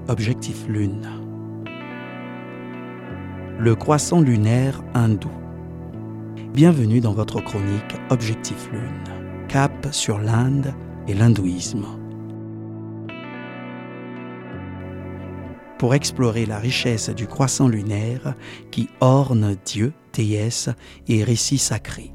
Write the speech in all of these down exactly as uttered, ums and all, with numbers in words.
Objectif Lune. Le croissant lunaire hindou. Bienvenue dans votre chronique Objectif Lune, cap sur l'Inde et l'hindouisme. Pour explorer la richesse du croissant lunaire qui orne Dieu, déesse et récits sacrés.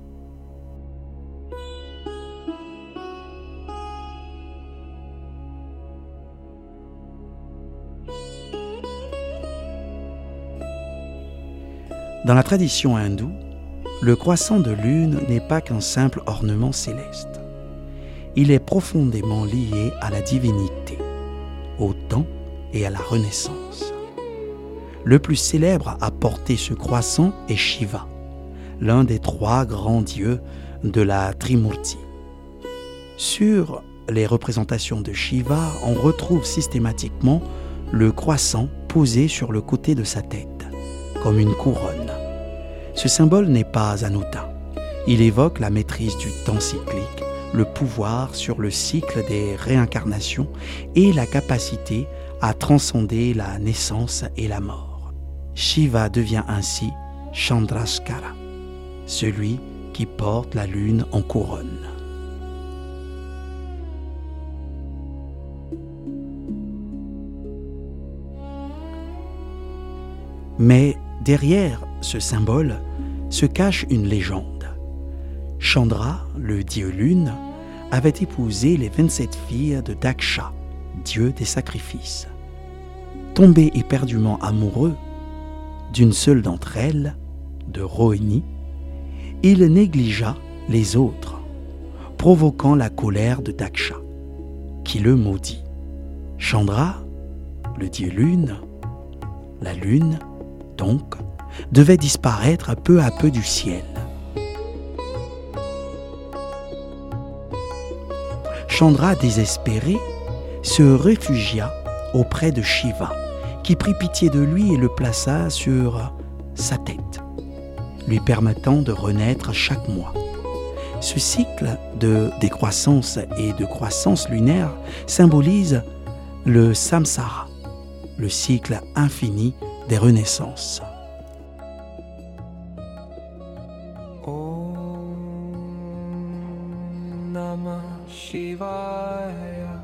Dans la tradition hindoue, le croissant de lune n'est pas qu'un simple ornement céleste. Il est profondément lié à la divinité, au temps et à la renaissance. Le plus célèbre à porter ce croissant est Shiva, l'un des trois grands dieux de la Trimurti. Sur les représentations de Shiva, on retrouve systématiquement le croissant posé sur le côté de sa tête, comme une couronne. Ce symbole n'est pas anodin. Il évoque la maîtrise du temps cyclique, le pouvoir sur le cycle des réincarnations et la capacité à transcender la naissance et la mort. Shiva devient ainsi Chandraskara, celui qui porte la lune en couronne. Mais derrière ce symbole se cache une légende. Chandra, le dieu lune, avait épousé les vingt-sept filles de Daksha, dieu des sacrifices. Tombé éperdument amoureux d'une seule d'entre elles, de Rohini, il négligea les autres, provoquant la colère de Daksha, qui le maudit. Chandra, le dieu lune, la lune, donc, devait disparaître peu à peu du ciel. Chandra, désespéré, se réfugia auprès de Shiva, qui prit pitié de lui et le plaça sur sa tête, lui permettant de renaître chaque mois. Ce cycle de décroissance et de croissance lunaire symbolise le samsara, le cycle infini des renaissances. Om Namah Shivaya.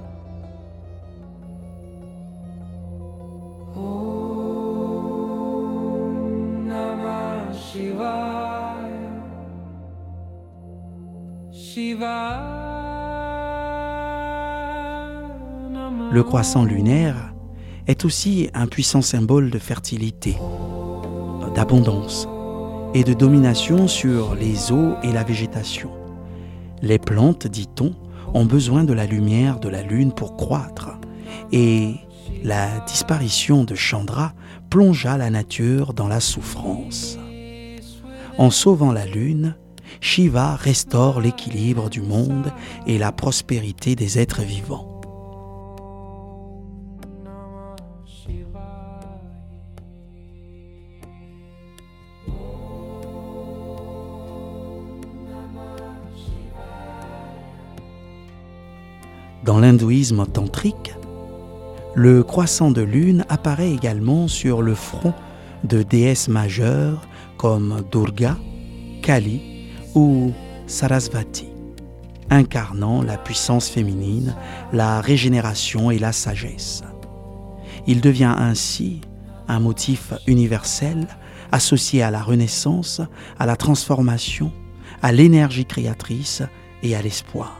Om Namah Shivaya. Shivaya Namah. Le croissant lunaire est aussi un puissant symbole de fertilité, d'abondance et de domination sur les eaux et la végétation. Les plantes, dit-on, ont besoin de la lumière de la lune pour croître, et la disparition de Chandra plongea la nature dans la souffrance. En sauvant la lune, Shiva restaure l'équilibre du monde et la prospérité des êtres vivants. Dans l'hindouisme tantrique, le croissant de lune apparaît également sur le front de déesses majeures comme Durga, Kali ou Sarasvati, incarnant la puissance féminine, la régénération et la sagesse. Il devient ainsi un motif universel associé à la renaissance, à la transformation, à l'énergie créatrice et à l'espoir.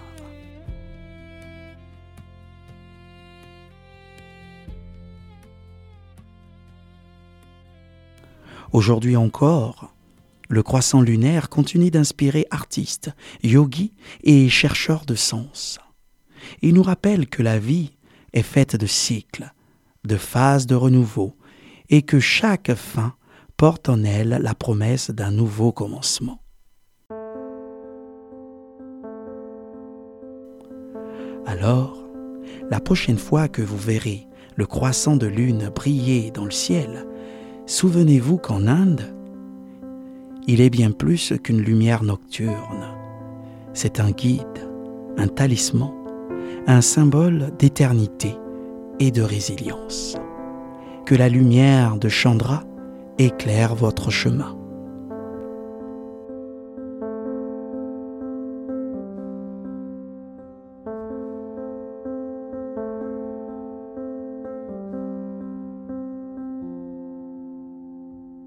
Aujourd'hui encore, le croissant lunaire continue d'inspirer artistes, yogis et chercheurs de sens. Il nous rappelle que la vie est faite de cycles, de phases de renouveau, et que chaque fin porte en elle la promesse d'un nouveau commencement. Alors, la prochaine fois que vous verrez le croissant de lune briller dans le ciel, souvenez-vous qu'en Inde, il est bien plus qu'une lumière nocturne. C'est un guide, un talisman, un symbole d'éternité et de résilience. que la lumière de Chandra éclaire votre chemin.